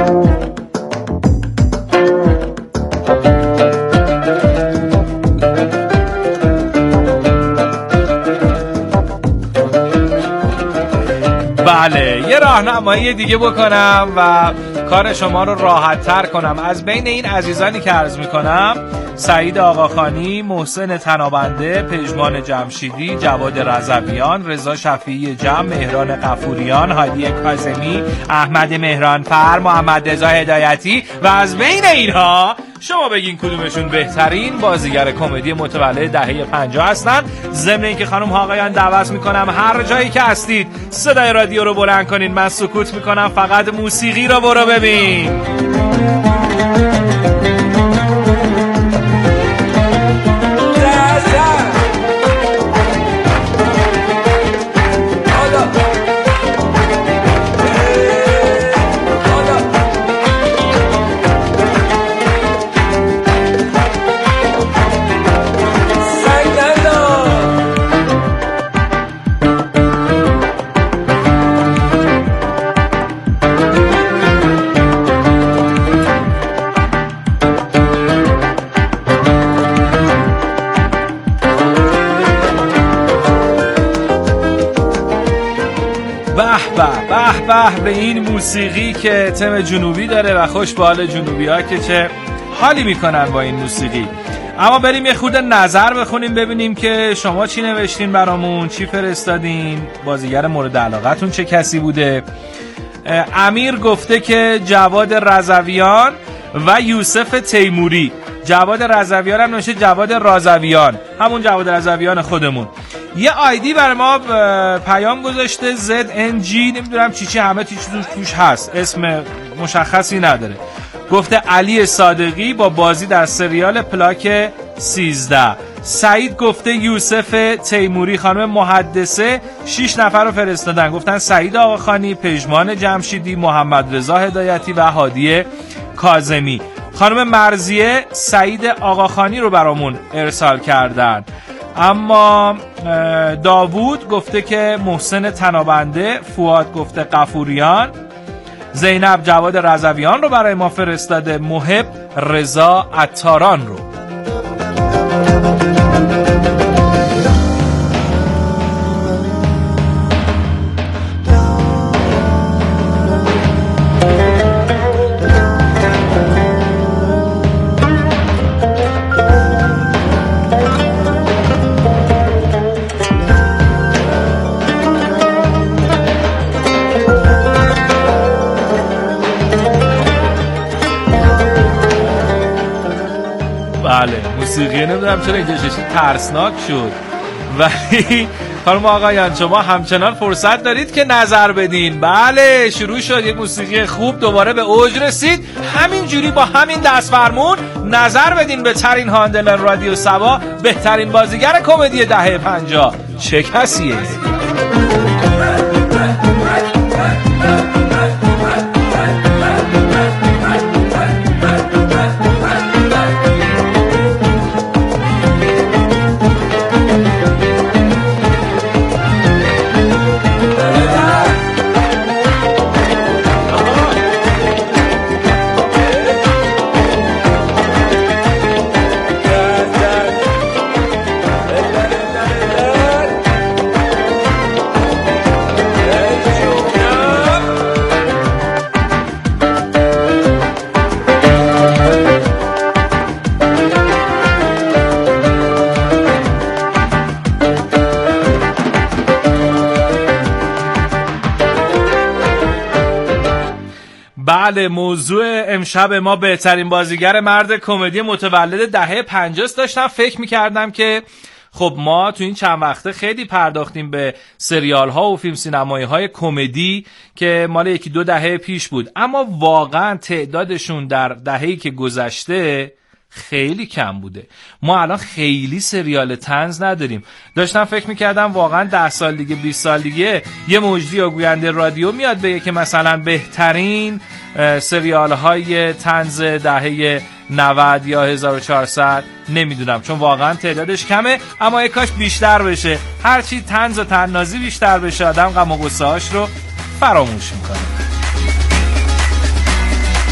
بله، یه راهنمایی دیگه بکنم و کار شما رو راحت تر کنم. از بین این عزیزانی که عرض میکنم، سعید آقاخانی، محسن تنابنده، پژمان جمشیدی، جواد رضویان، رضا شفیعی جم، مهران غفوریان، هادی کاظمی، احمد مهرانفر، محمد رضا هدایتی و از بین اینها شما بگین کدومشون بهترین بازیگر کمدی متولد دهه 50 هستن. ضمن اینکه خانم ها آقایان دعوت میکنم هر جایی که هستید صدای رادیو رو بلند کنین، من سکوت میکنم، فقط موسیقی رو برو ببین. به این موسیقی که تم جنوبی داره و خوش به حال جنوبی ها که چه حالی میکنن با این موسیقی. اما بریم یه خورده نظر بخونیم ببینیم که شما چی نوشتین برامون، چی فرستادین، بازیگر مورد علاقتون چه کسی بوده. امیر گفته که جواد رضویان و یوسف تیموری. جواد رضویان هم نوشته جواد رضویان، همون جواد رضویان خودمون. یه آیدی برای ما پیام گذاشته ZNG، نمیدونم چی همه چیز توش هست، اسم مشخصی نداره. گفته علی صادقی با بازی در سریال پلاک 13. سعید گفته یوسف تیموری. خانم محدثه 6 نفر رو فرستادن، گفتن سعید آقاخانی، پژمان جمشیدی، محمد رضا هدایتی و هادی کاظمی. خانم مرزیه سعید آقاخانی رو برامون ارسال کردن. اما داوود گفته که محسن تنابنده، فؤاد گفته غفوریان، زینب جواد رضویان رو برای ما فرستاده، محب رضا عطاران رو. بله، موسیقی نمیدونم چرا اینجا ششی ترسناک شد، ولی خانم آقایان شما همچنان فرصت دارید که نظر بدین. بله شروع شد، یک موسیقی خوب دوباره به اوج رسید. همینجوری با همین دست فرمون نظر بدین به ترین هاندلر رادیو سبا، بهترین بازیگر کمدی دهه 50 چه کسیه؟ بله، موضوع امشب ما بهترین بازیگر مرد کمدی متولد دهه 50 داشتم فکر میکردم که خب ما تو این چند وقته خیلی پرداختیم به سریال ها و فیلم سینمایی های کمدی که مال 1-2 دهه پیش بود، اما واقعا تعدادشون در دهه‌ای که گذشته خیلی کم بوده. ما الان خیلی سریال طنز نداریم. داشتم فکر میکردم واقعا 10 سال دیگه 20 سال دیگه یه مجری یا گوینده رادیو میاد بگه که مثلا بهترین سریال های طنز دهه 90 یا 1400 نمیدونم، چون واقعا تعدادش کمه. اما یک کاش بیشتر بشه، هرچی طنز و طنازی بیشتر بشه آدم غم و غصه هاش رو فراموش میکنه.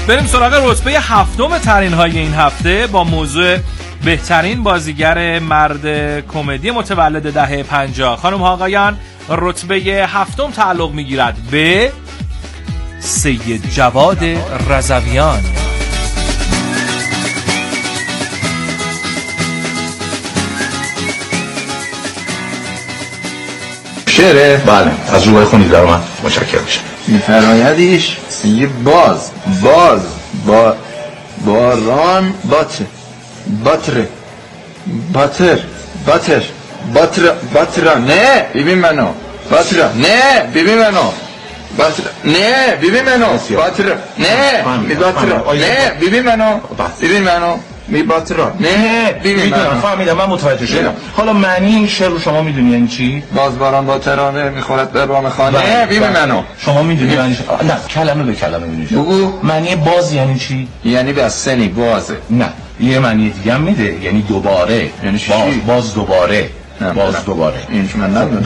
بریم سراغ رتبه هفتم ترین های این هفته با موضوع بهترین بازیگر مرد کمدی متولد دهه 50. خانم ها آقایان، رتبه هفتم تعلق میگیرد به سید جواد رضویان. شعره؟ بله، از روبای خونی در من متشکرم میشم. فرایدیش یه باران باتر نه ببین منو باتر نه ببین منو باتر نه ببین منو باتر نه می باتر نه ببین منو ببین منو می باتر نه ببین منو. فهمیدم، من متوجه شدم. حالا معنی این شعر رو شما میدونی یعنی چی؟ باز باران با ترانه میخورد به بام خانه. ببین منو. شما میدونی معنی نه، کلمه به کلمه میدونی. بگو. معنی باز یعنی چی؟ یعنی بستنی بازه. نه، یه معنی دیگه هم میده، یعنی دوباره. یعنی باز دوباره. باز دوباره. اینش من نمیدونم.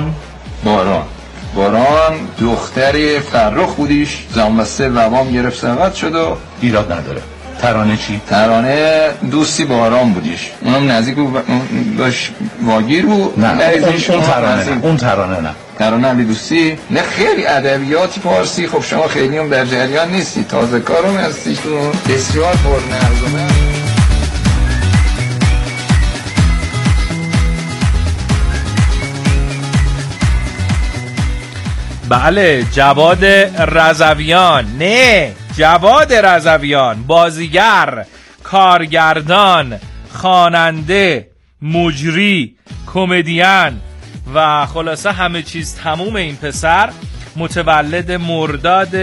باران دختری فرخ بودیش، زمان بسته وام گرفت سبت شد و ایراد نداره. ترانه چی؟ ترانه دوستی باران بودیش، اونم نزدیک باش واگیر بود. نه اون ترانه نه. ترانه علی دوستی نه. خیلی ادبیاتی فارسی. خب شما خیلی هم در جریان نیستی، تازه کارم هستی تو بسیار پرنظمه. بله، جواد رضویان. نه، جواد رضویان، بازیگر، کارگردان، خواننده، مجری، کمدین و خلاصه همه چیز تموم. این پسر متولد مرداد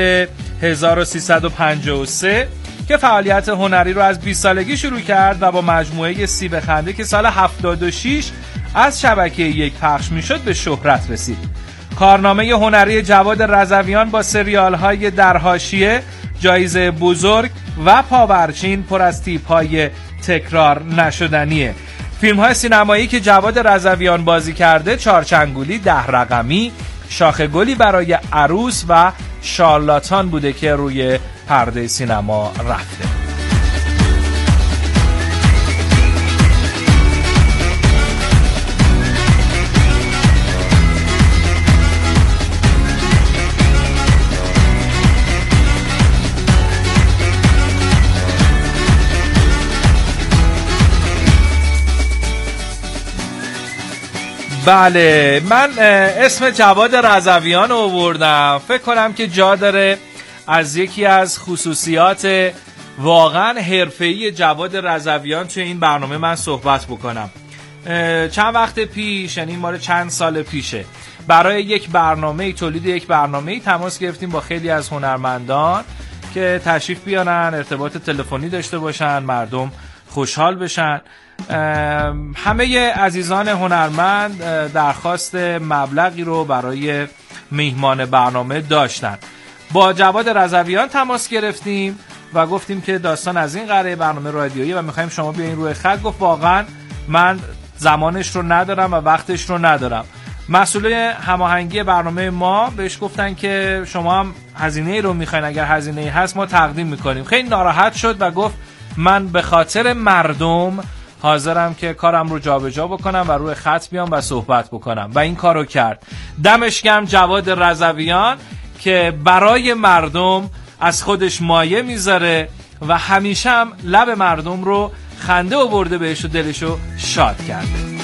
1353 که فعالیت هنری رو از 20 سالگی شروع کرد و با مجموعه سیب خنده که سال 76 از شبکه یک پخش میشد به شهرت رسید. کارنامه هنری جواد رضویان با سریال‌های در حاشیه، جایزه بزرگ و پاورچین پر از تیپ‌های تکرار نشدنیه. فیلم‌های سینمایی که جواد رضویان بازی کرده: چارچنگولی، 10 رقمی، شاخ گلی برای عروس و شارلاتان بوده که روی پرده سینما رفته. بله، من اسم جواد رضویان رو آوردم، فکر کنم که جا داره از یکی از خصوصیات واقعا حرفه‌ای جواد رضویان توی این برنامه من صحبت بکنم. چند وقت پیش، یعنی مال چند سال پیشه، برای یک برنامه، تولید یک برنامه تماس گرفتیم با خیلی از هنرمندان که تشریف بیارن، ارتباط تلفنی داشته باشن، مردم خوشحال بشن. همه عزیزان هنرمند درخواست مبلغی رو برای میهمان برنامه داشتن. با جواد رضویان تماس گرفتیم و گفتیم که داستان از این قراره، برنامه رادیویی و میخوایم شما بیاین روی خط. گفت واقعا من زمانش رو ندارم و وقتش رو ندارم. مسئول هماهنگی برنامه ما بهش گفتن که شما هم هزینه رو میخواین، اگر هزینه هست ما تقدیم میکنیم. خیلی ناراحت شد و گفت من به خاطر مردم حاضرم که کارم رو جابجا بکنم و روی خط بیام و صحبت بکنم و این کارو کرد. دمش گرم جواد رضویان که برای مردم از خودش مایه میذاره و همیشه هم لب مردم رو خنده آورده بهش و دلشو شاد کرده.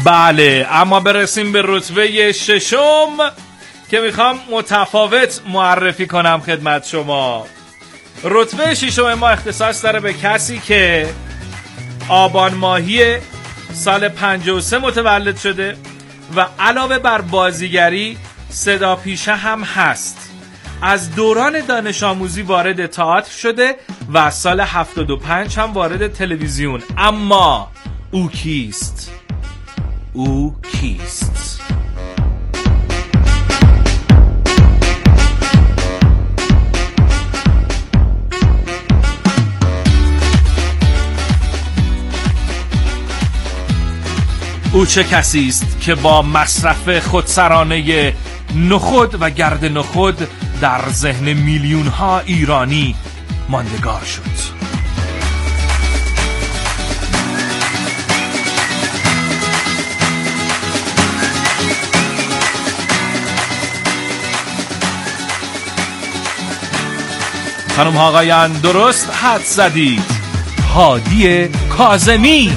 بله، اما برسیم به رتبه ششم که میخوام متفاوت معرفی کنم خدمت شما. رتبه ششم ما اختصاص داره به کسی که آبان ماهی سال 53 متولد شده و علاوه بر بازیگری صدا پیشه هم هست. از دوران دانش آموزی وارد تئاتر شده و از سال 75 هم وارد تلویزیون. اما او کیست؟ او کیست؟ او چه کسی است که با مصرف خودسرانه نخود و گرد نخود در ذهن میلیون ها ایرانی ماندگار شد؟ خانم ها آقایان، درست حد زدید. هادی کاظمی.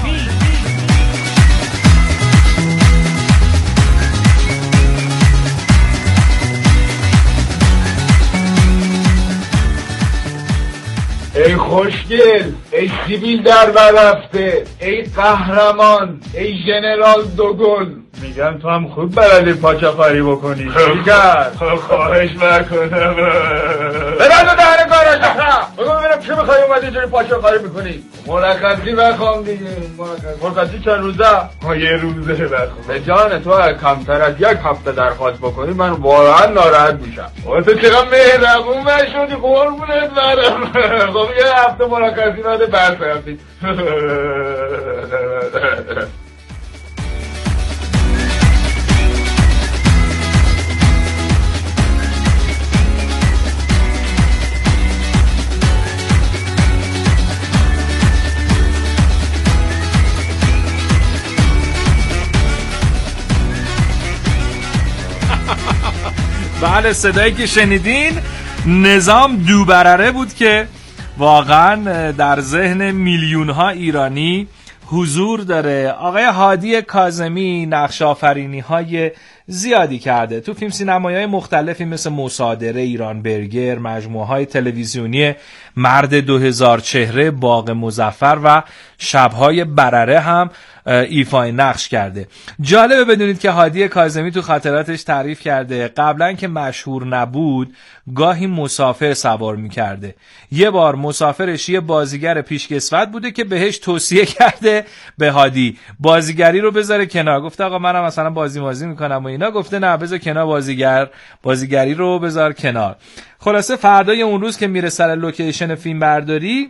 ای خوشگل، ای سیبیل در بررفته، ای قهرمان، ای ژنرال دوگل. میگن تو هم خوب بلدی پاچاخاری بکنی. دیگر خواهش بکنم ببند دهن گاراژ. بگو ببینم چه میخوای اومدی اینجوری پاچاخاری میکنی؟ مرخصی بخوام دیگه. مرخصی چند روزه؟ یه روزه بخوام. به جان تو کمتر از یک هفته درخواست بکنی من واقعا ناراحت میشم. تو چقدر مهربون شدی، قربونت برم. خب یه هفته مرخصی بده برسیم. بله، صدایی که شنیدین نظام دوبرره بود که واقعا در ذهن میلیون ها ایرانی حضور داره. آقای هادی کاظمی نقش آفرینی های زیادی کرده تو فیلم سینمایی های مختلفی مثل مصادره، ایران برگر، مجموعه های تلویزیونی مرد 2000 چهره، باغ مظفر و شبهای برره هم ایفای نقش کرده. جالبه بدونید که هادی کاظمی تو خاطراتش تعریف کرده قبلا که مشهور نبود گاهی مسافر سوار میکرده. یه بار مسافرش یه بازیگر پیشکسوت بوده که بهش توصیه کرده به هادی بازیگری رو بذاره کنار. گفته آقا منم مثلا بازی میکنم و اینا. گفته نه بذار کنار، بازیگری رو بذار کنار. خلاصه فردای اون روز که میره سر لوکیشن فیلم برداری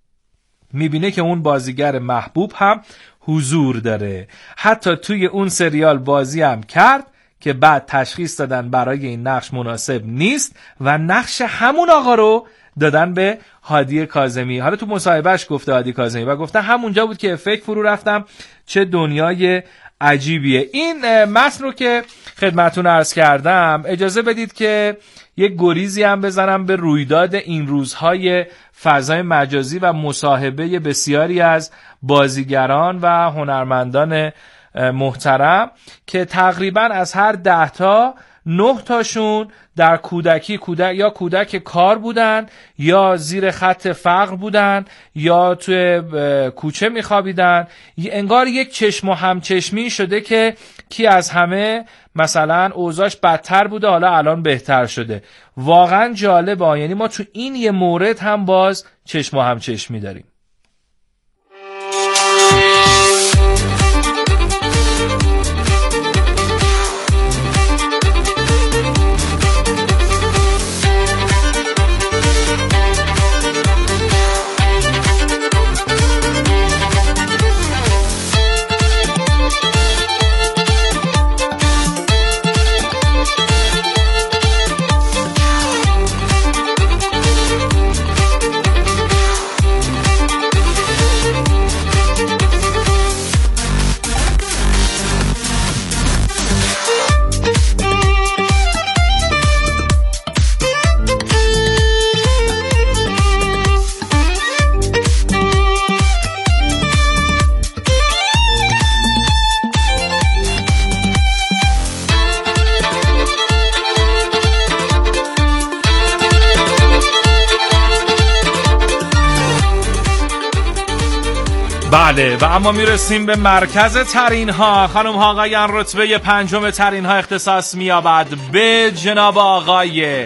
میبینه که اون بازیگر محبوب هم حضور داره. حتی توی اون سریال بازی هم کرد که بعد تشخیص دادن برای این نقش مناسب نیست و نقش همون آقا رو دادن به هادی کاظمی. حالا تو مصاحبهش گفته هادی کاظمی و گفته همونجا بود که فکر فرو رفتم چه دنیای عجیبیه. این متن رو که خدمتتون عرض کردم اجازه بدید که یک گریزی هم بزنم به رویداد این روزهای فضای مجازی و مصاحبه بسیاری از بازیگران و هنرمندان محترم که تقریبا از هر 10 تا 9 تاشون در کودکی یا کودک کار بودن یا زیر خط فقر بودن یا توی کوچه میخوابیدن. انگار یک چشم و همچشمی شده که کی از همه مثلا اوضاعش بدتر بوده حالا الان بهتر شده. واقعا جالبه، یعنی ما تو این یه مورد هم باز چشم و همچشمی داریم. بله و اما میرسیم به مرکز ترین ها. خانم ها آقایان، رتبه 5 ترین ها اختصاص میابد به جناب آقای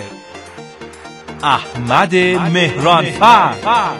احمد مهرانفر.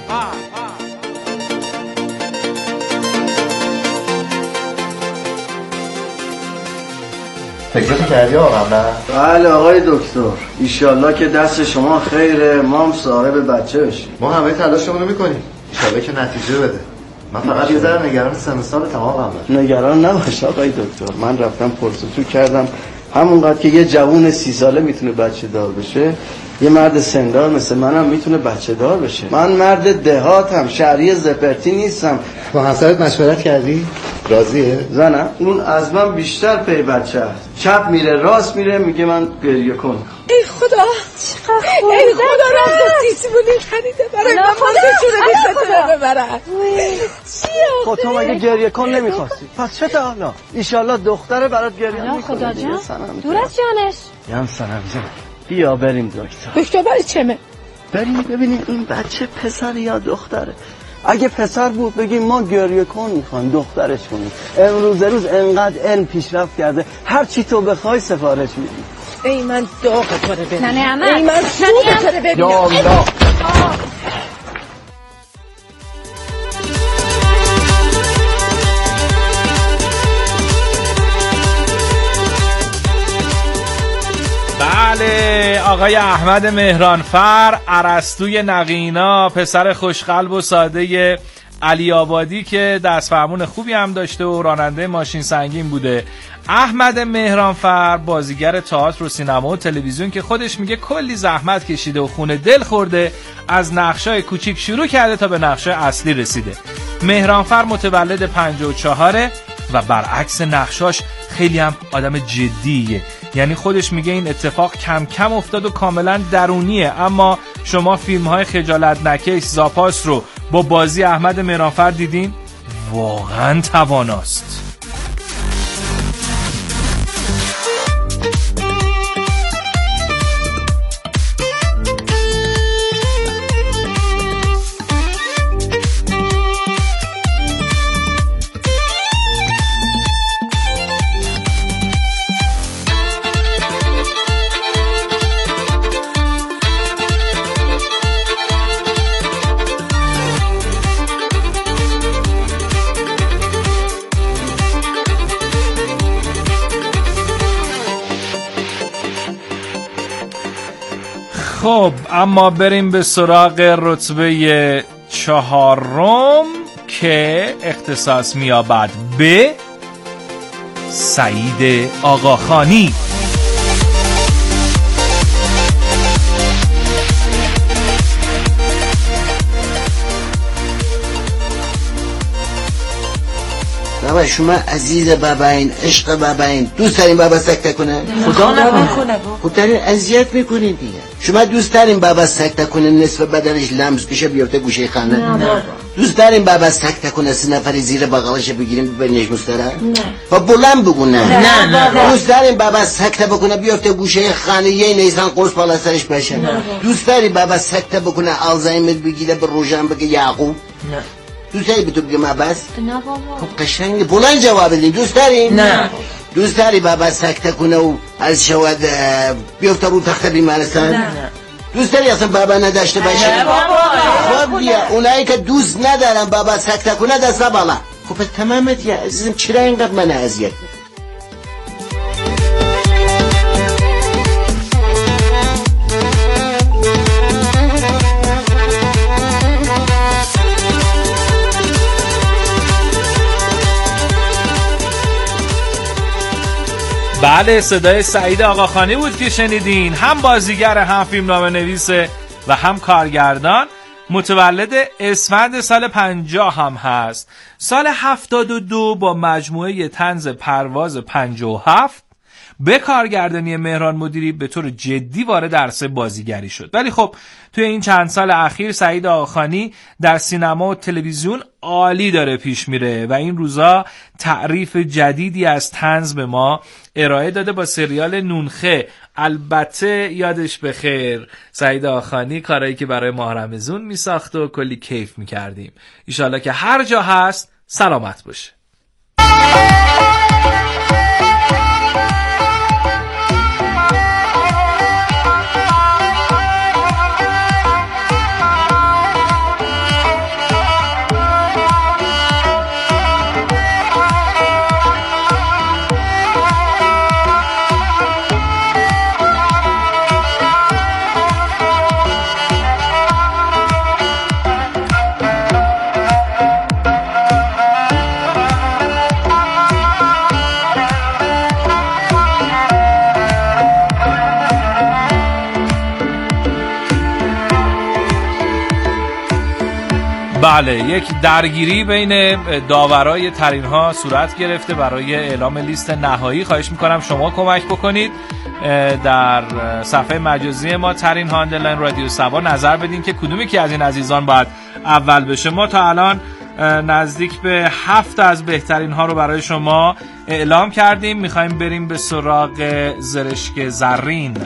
فکرتو کردی آقا قبلا؟ بله آقای دکتر، ایشالله که دست شما خیره، ما هم صاحب بچه بشیم. ما همه تلاشمون رو میکنیم، ایشالله که نتیجه بده. من فقط یه ذره نگران سن و سال تمامم. نگران نباش آقای دکتر، من رفتم پرسجو کردم، همونقدر که یه جوون 30 ساله میتونه بچه دار بشه، یه مرد سندار مثل منم میتونه بچه دار بشه. من مرد دهاتم، شهری زپرتی نیستم. با همسرت مشورت کردی؟ راضیه؟ زنم اون از من بیشتر پی بچه هست، چپ میره راست میره، میگه من گریه کن. ای خدا چقدر خوب، ای خدا رفت دیسمونی خریده برای من جونه بیشتر ببرن. خب تو مگه گریه کن نمیخواستی؟ پس چه تا حالا؟ ایشالله دختره برات گریه میکنه. خدا جان دور از جانش. یم سنم جان بیا بریم دکتر. دکتر برای چمه؟ بریم ببینیم این بچه پسر یا دختره. اگه پسر بود بگیم ما گریه کن میخوایم، دخترش کنیم. امروز روز انقدر علم پیشرفت کرده، هر چی تو بخوای سفارش میدی. ای من داغ تو رو ببینم. ننه احمد، ای من سوق تو رو ببینم. یا الله. بله آقای احمد مهرانفر، ارسطوی نقینا، پسر خوشقلب و ساده علی آبادی که دست فرمون خوبی هم داشته و راننده ماشین سنگین بوده. احمد مهرانفر بازیگر تئاتر و سینما و تلویزیون که خودش میگه کلی زحمت کشیده و خونه دل خورده، از نقشای کوچیک شروع کرده تا به نقشای اصلی رسیده. مهرانفر متولد 54 و برعکس نقشاش خیلی هم آدم جدیه، یعنی خودش میگه این اتفاق کم کم افتاد و کاملا درونیه. اما شما فیلم های خجالت نکش زاپاس رو با بازی احمد مهرانفر دیدین؟ واقعا تواناست. خب اما بریم به سراغ رتبه 4 که اختصاص می‌یابد به سعید آقاخانی. بابا شما عزیز باباین، عشق باباین، دوست دارین بابا سکته کنه؟ خدا نکنه. خب دارین اذیت میکنین دیگه. شما دوست دارین بابا سکته کنه نصف بدنش لمس بشه بیفته گوشه خانه؟ نه. دوست دارین بابا سکته کنه 3 نفری زیر بغلش بگیریم ببینیش مستره؟ نه. خب بلند بگو نه. دوست دارین بابا سکته بکنه بیفته گوشه خانه یه نیسان قرص بالا سرش بشه؟ نه. دوست داری بابا سکته بکنه آلزایمر بگیره به روزان بگه یعقوب؟ نه. دوست داری به تو بگم عباس؟ نه بابا. خب قشنگ بلند جواب بدین. دوست داری؟ نه. دوست داری بابا سکته کنه و از شود بیفته رو تخت بیمارستان؟ نه. دوست داری اصلا بابا نداشته باشه؟ نه بابا. خب دیگه اونایی که دوست ندارن بابا سکته کنه دستا بالا. خب تمامت یا عزیزم چرا اینقدر من اذیت؟ بله صدای سعید آقاخانی بود که شنیدین، هم بازیگر هم فیلمنامه نویس و هم کارگردان. متولد اسفند سال 50 هم هست. سال 72 با مجموعه طنز پرواز 57 به کارگردانی مهران مدیری به طور جدی وارد عرصه بازیگری شد. ولی خب توی این چند سال اخیر سعید آقاخانی در سینما و تلویزیون عالی داره پیش میره و این روزا تعریف جدیدی از طنز به ما ارائه داده با سریال نونخه. البته یادش بخیر سعید آقاخانی کارهایی که برای ماه رمضان میساخت و کلی کیف میکردیم. ایشالله که هر جا هست سلامت باشه. بله، یک درگیری بین داورای ترین ها صورت گرفته برای اعلام لیست نهایی. خواهش میکنم شما کمک بکنید در صفحه مجازی ما ترین ها آندرلاین رادیو سبا نظر بدین که کدومی که از این عزیزان باید اول بشه. ما تا الان نزدیک به 7 از بهترین ها رو برای شما اعلام کردیم. میخوایم بریم به سراغ زرشک زرین.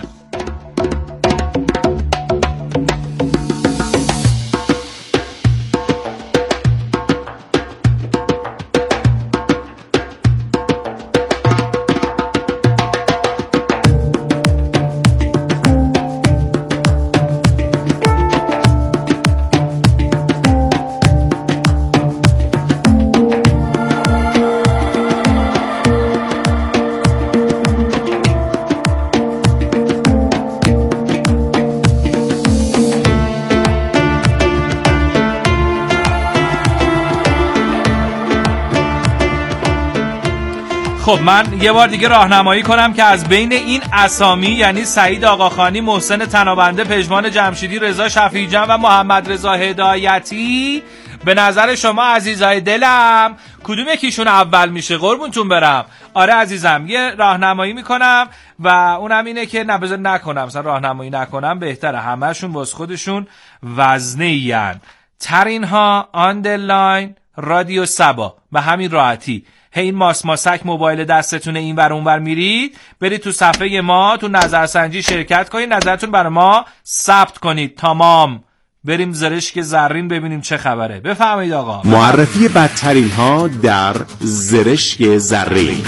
خب من یه بار دیگه راهنمایی کنم که از بین این اسامی، یعنی سعید آقاخانی، محسن تنابنده، پژمان جمشیدی، رضا شفیعی جان و محمد رضا هدایتی، به نظر شما عزیزای دلم کدوم یکیشون اول میشه؟ قربونتون برم. آره عزیزم، یه راهنمایی میکنم و اونم اینه که بذار نکنم، مثلا راهنمایی نکنم بهتره، همه‌شون واسه خودشون وزنه‌این. ترین ها آندرلاین رادیو سبا، به همین راحتی. این ماسک موبایل دستتونه این ور اون ور میرید، برید تو صفحه ما تو نظرسنجی شرکت کنید، نظرتون برای ما ثبت کنید. تمام. بریم زرشک زرین ببینیم چه خبره. بفرمایید آقا. معرفی بدترین ها در زرشک زرین.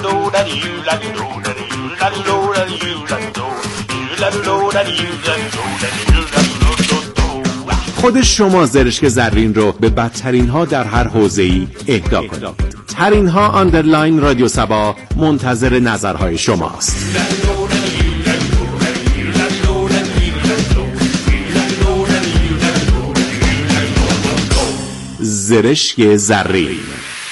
خود شما زرشک زرین رو به بدترین ها در هر حوزه‌ای اهدا کنید. ترین ها آندرلاین رادیو سبا منتظر نظرهای شماست. زرشک زرین.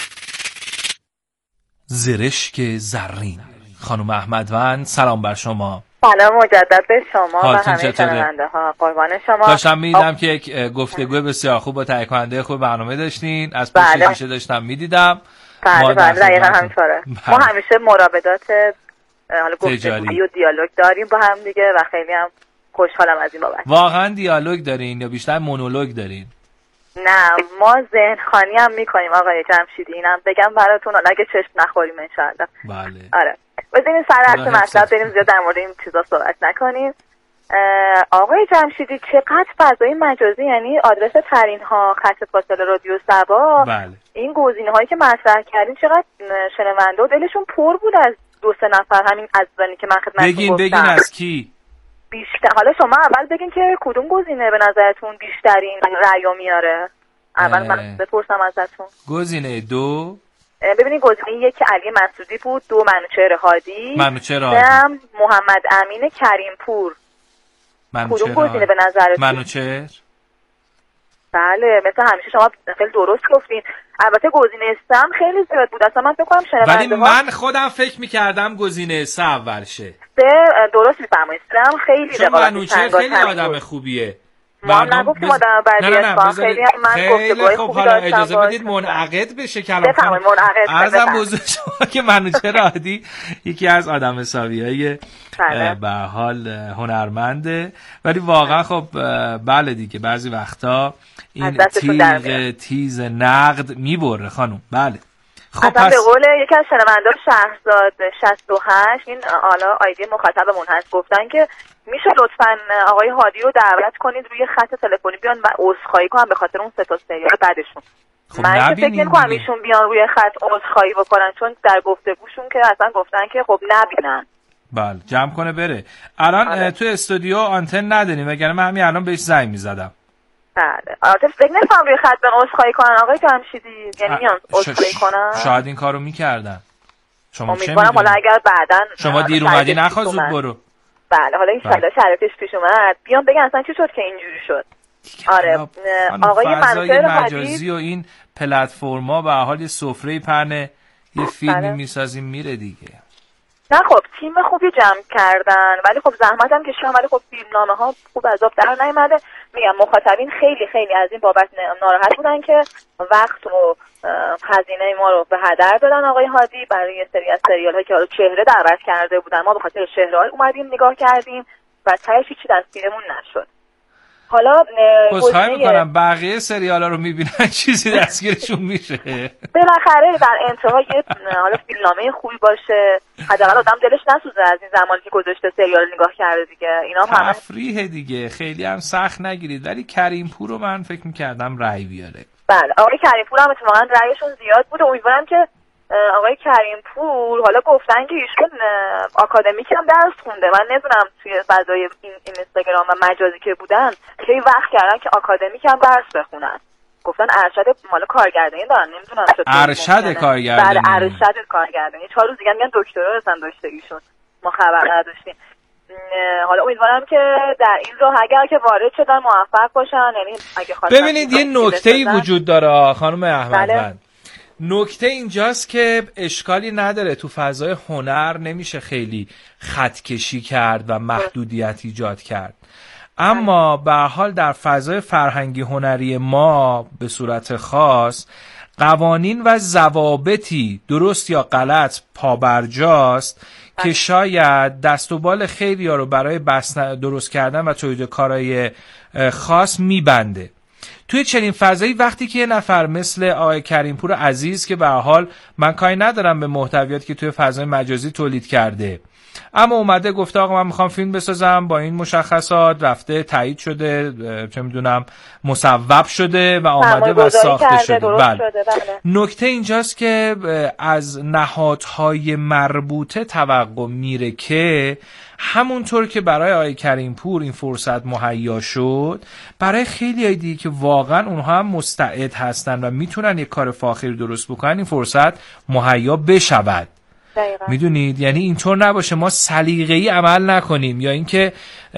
زرشک زرین. خانم احمدوند سلام بر شما. سلام مجدد به شما و همه شنونده ها. قربان شما. داشتم میدیدم که یک گفتگو بسیار خوب با تهیه کننده خوب برنامه داشتین، از پشت شیشه داشتم میدیدم. بله دقیقا همینطوره. ما همیشه مراودات حالا گفتگویی و دیالوگ داریم با هم دیگه و خیلی هم خوشحالم از این بابت. واقعا دیالوگ دارین یا بیشتر مونولوگ دارین؟ نه، ما ذهن خوانی هم میکنیم آقای جمشیدی. اینم بگم براتون اگه چشم نخوریم انشالله. بله. آره. بذارین سر اصل مطلب بریم، زیاد در مورد این چیزا صحبت نکنیم. آقای جمشیدی چقدر فضای مجازی، یعنی آدرس ترین ها خط فاصله رادیو سبا، بله. این گزینه هایی که مطرح کردین چقدر شنونده و دلشون پر بود از 2-3 نفر همین عزیزانی که من خدمتتون گفتم. بگین از کی؟ بیشتر. حالا شما اول بگین که کدوم گزینه به نظرتون بیشترین رأیو میاره. اول من بپرسم ازتون. گزینه 2. ببینید گزینه 1 علی مسعودی بود، 2 منوچهر هادی، 3 محمد امین کریمپور. کدوم گزینه به نظرتون؟ منوچهر. بله مثل همیشه شما خیلی درست گفتین. البته گزینه 3 هم خیلی زیاد بود، اصلا من فکر کنم ولی من خودم فکر می‌کردم گزینه 3 اول شه. 3 درست می‌فرمایید. 3 هم خیلی چون منوچهر خیلی آدم خوبیه. ما نگفتیم آدم بدی است. خیلی من گفتگوهای خوبی داشتم. اجازه بدید منعقد بشه کلام. بفرمایید منعقد. عرضم بزرگ شما که منوچهر عادی یکی از آدم حسابیای به حال هنرمنده، ولی واقعا خب بله دیگه بعضی وقتا این تیغ تیز نقد میبره خانم. بله خب اصلا به قول یکی از شنوندگان شهرزاد 68 این حالا آیدی مخاطبمون هست، گفتن که میشه لطفاً آقای هادی رو دعوت کنید روی خط تلفنی بیان و عذرخواهی کنن به خاطر اون 3 تا سریال بعدشون. خب من که فکر نمی‌کنم ایشون بیان روی خط عذرخواهی بکنن، چون در گفتگوشون که اصلا گفتن که خب نبینن. بله جمع کنه بره. الان تو استودیو آنتن نداریم، وگرنه من همین الان بهش زنگ می‌زدم. بله البته فکر نمی‌کنم روی خط بیان عذرخواهی کنن آقای جمشیدی، یعنی میان عذرخواهی کنن. شاید این کارو می‌کردن. شما چه می‌دونید؟ حالا اگر بعداً شما دیر اومدی نخواست زود برو. بله حالا ان شاءالله شرایطش پیش اومد بیان بگن اصلا چی شد که اینجوری شد. آره آقای منصور مجازی و این پلتفرما به حال یه سفره پهنه، یه فیلمی میسازیم میره دیگه. نه خب تیم خوبی جمع کردن ولی خب زحمت هم کشیدن، ولی خب فیلمنامه ها خوب از آب در نیومده. میگم مخاطبین خیلی خیلی از این بابت ناراحت بودن که وقت و هزینه ما رو به هدر دادن آقای هادی برای یه سری از سریال هایی که حالا چهره دعوت کرده بودن. ما به خاطر چهره های اومدیم نگاه کردیم و تهش هیچی دستگیرمون نشد. حالا عذرخواهی میکنم بقیه سریالا رو میبینن چیزی دستگیرشون میشه. بالاخره در انتها یه حالا فیلمنامه خوبی باشه، حداقل آدم دلش نسوزه از این زمانی که گذاشته سریال رو نگاه کرده دیگه. اینا هم تفریح دیگه، خیلی هم سخت نگیرید. ولی کریم پور رو من فکر میکردم رأی بیاره. بله آقای کریم پور هم اتفاقا رأیشون زیاد بود. امیدوارم که آقای کریم پور حالا گفتن که ایشون آکادمیک هم درس خونده. من نمیدونم توی فضای این اینستاگرام و مجازی که بودن خیلی وقت کردن که آکادمیک هم درس بخونن. گفتن ارشد مال کارگردانی دارن، نمیدونم چطور. ارشد کارگردانی. بله ارشد کارگردانی. 4 روز دیگه میگن دکترا رسن داشته ایشون. ما خبر نداشتیم. حالا امیدوارم که در این راه اگر که وارد شدن موفق باشن. یعنی اگه ببینید یه نکته‌ای وجود داره خانم احمدوند. نکته اینجاست که اشکالی نداره، تو فضای هنر نمیشه خیلی خط کشی کرد و محدودیت ایجاد کرد، اما به هر حال در فضای فرهنگی هنری ما به صورت خاص قوانین و ضوابطی درست یا غلط پابرجاست که شاید دست و بال خیلی‌ها رو برای درست کردن و تولید کارهای خاص میبنده. توی چنین فضایی وقتی که یه نفر مثل آقای کریم پور عزیز که به هر حال من کاری ندارم به محتویاتی که توی فضای مجازی تولید کرده، اما اومده گفته آقا من میخوام فیلم بسازم با این مشخصات، رفته تایید شده، چه میدونم مصوب شده و آمده و ساخته شده. بله. نکته اینجاست که از نهادهای مربوطه توقع میره که همونطور که برای آقای کریم پور این فرصت مهیا شد، برای خیلی دیگه که واقعا اونها هم مستعد هستن و میتونن یک کار فاخری درست بکنن این فرصت مهیا بشود. میدونید یعنی اینطور نباشه ما سلیقه‌ای عمل نکنیم یا اینکه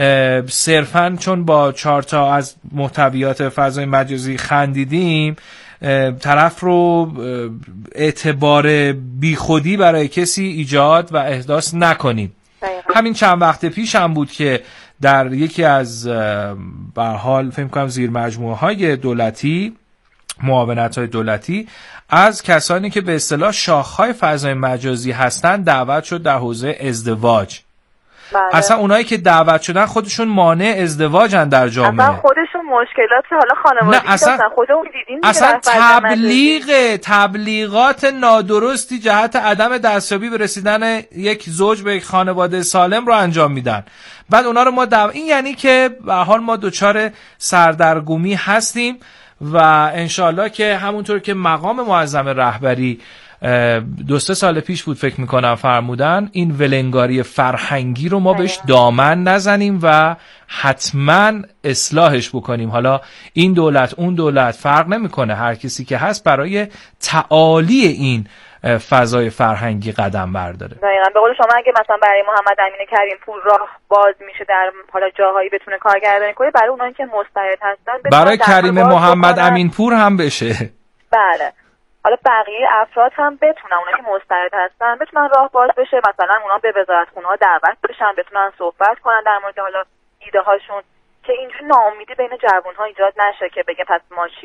صرفاً چون با 4 تا از محتویات فضای مجازی خندیدیم طرف رو اعتبار بیخودی برای کسی ایجاد و احداث نکنیم. همین چند وقت پیش هم بود که در یکی از به هر حال فکر کنم زیر مجموعه های دولتی، معاونت های دولتی، از کسانی که به اصطلاح شاخهای فضای مجازی هستن دعوت شد در حوزه ازدواج. اصلا اونایی که دعوت شدن خودشون مانع ازدواجن در جامعه. اصلا خودشون مشکلات حالا خانوادگی داشتن، خودمون دیدیم. اصلا تبلیغات نادرستی جهت عدم دستیابی به رسیدن یک زوج به یک خانواده سالم رو انجام میدن. بعد اونا رو ما این یعنی که به حال ما دچار سردرگمی هستیم و انشالله که همونطور که مقام معظم رهبری 2-3 سال پیش بود فکر میکنم فرمودن، این ولنگاری فرهنگی رو ما بهش دامن نزنیم و حتما اصلاحش بکنیم. حالا این دولت اون دولت فرق نمیکنه، هر کسی که هست برای تعالی این فضای فرهنگی قدم برداره. دقیقاً به قول شما اگه مثلا برای محمد امین کریم پور راه باز میشه در حالا جاهایی بتونه کارگردانی کنه، برای اونایی که مستعد هستن برای کریم محمد امین پور هم بشه. بله حالا بقیه افراد هم بتونن، اونایی که مستعد هستن بتونن راه باز بشه، مثلا اونا به وزارتخونه‌ها دعوت بشن، بتونن صحبت کنن در مورد حالا ایده هاشون، که اینجوری ناامیدی بین جوان‌ها ایجاد نشه که بگه پس ما